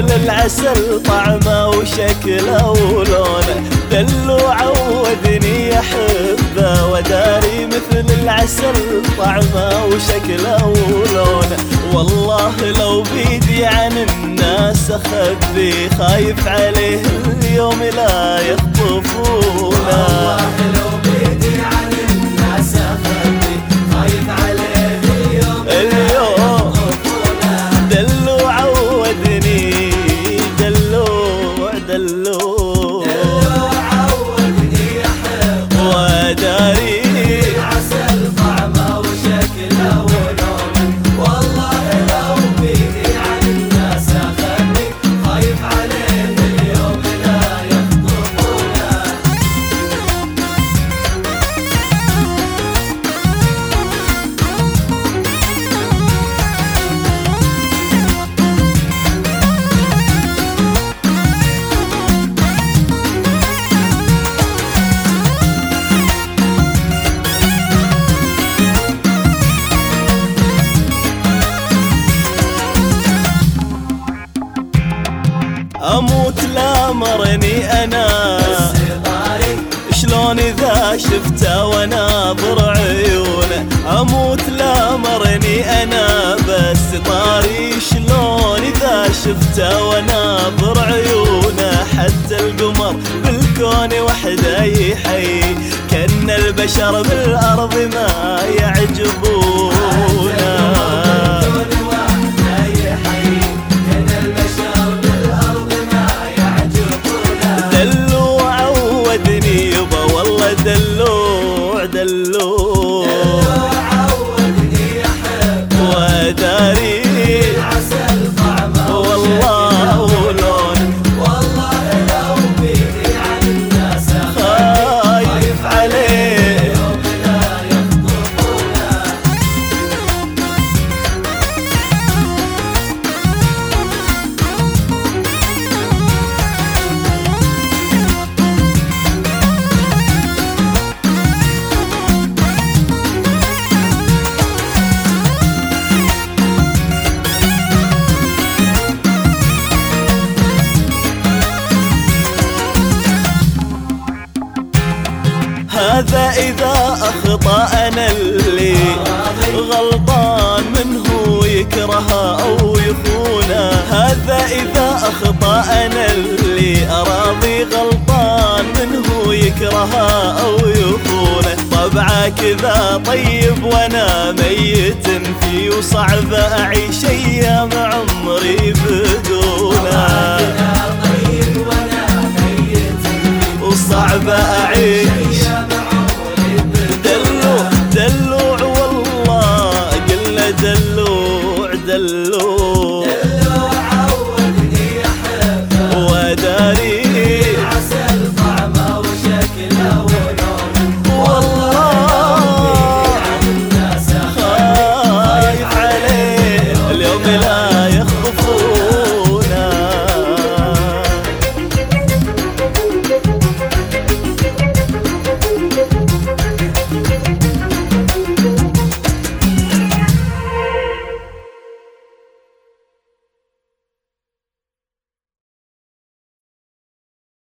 مثل العسل طعمه وشكله ولونه، دلوع عودني احبه وداري مثل العسل طعمه وشكله ولونه. والله لو بيدي عن الناس اخبي، خايف عليه اليوم لا يخطفونه. والله لو بيدي عن الناس اخبي، خايف عليه اليوم يخطفونه. دلوع عودني دلوع دلوع عودني احبه وداري العسل طعمه وشكله ولونه. والله لو بيدي عن الناس اخبي، خايف عليه اليوم لا يخطفونه. اموت لا مرني انا شلون اذا شفته وناظر عيونه. اموت لا مرني انا بس طاري شلون اذا شفته وناظر عيونه. حتى القمر بالكون وحده يحيي، كأن البشر بالارض ما يعجبونه. دلوع دلوع عودني احبه وداري العسل طعمه والله ولونه. والله لو بيدي عن الناس خايف عليه اليوم لا يخطفونه. هذا إذا أخطأ أنا اللي غلطان منه يكرهه أو يخونه. هذا إذا أخطأ أنا اللي أراضي غلطان منه يكرهه أو يخونه. طبعه كذا طيب وأنا ميت فيه، وصعب أعيش أيام عمري بدونه. طيب وانا ميت وصعب أعيش